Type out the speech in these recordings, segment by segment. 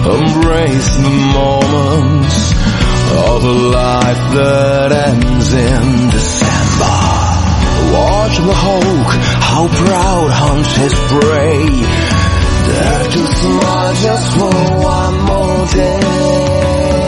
Embrace the moments of a life that ends in December. Watch the hawk, how proud hunts his prey. Dare to smile just for one more day.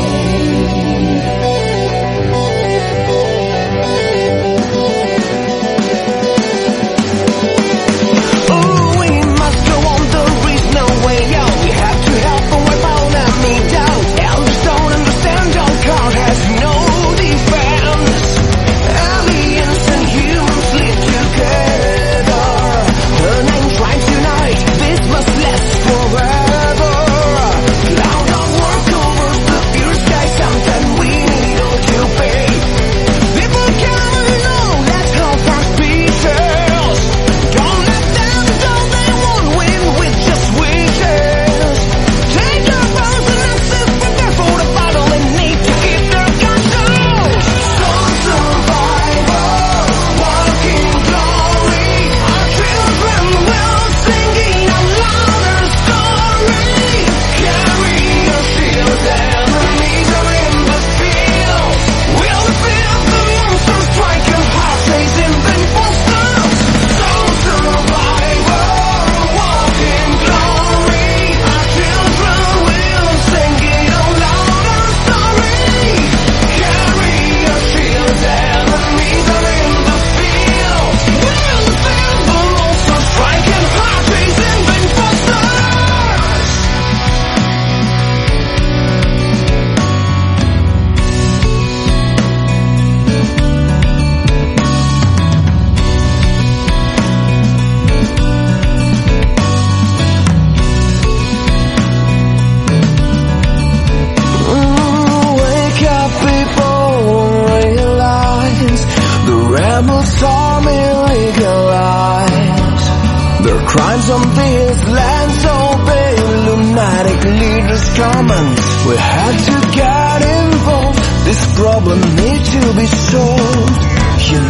Crimes on this land so big, lunatic leaders come and we had to get involved. This problem needs to be solved.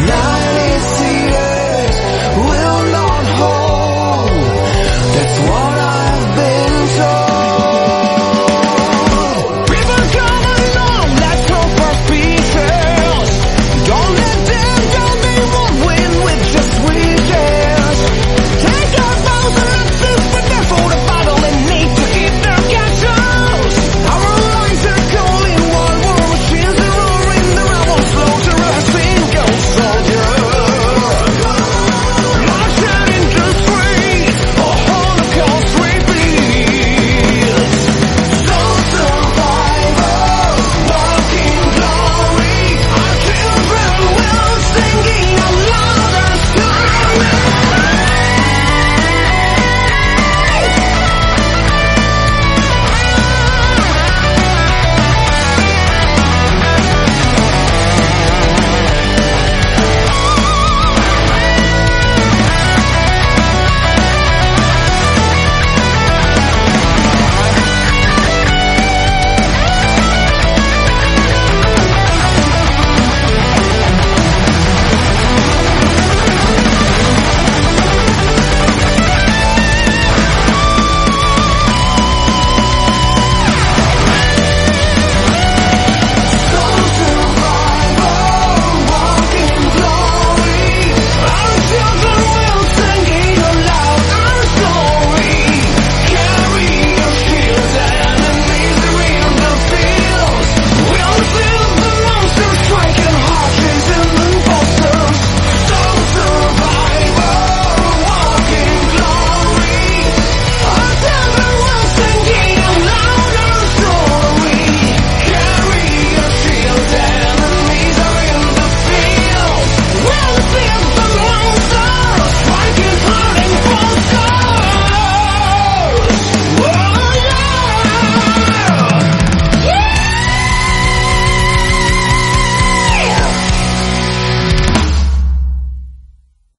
United States will not hold. That's why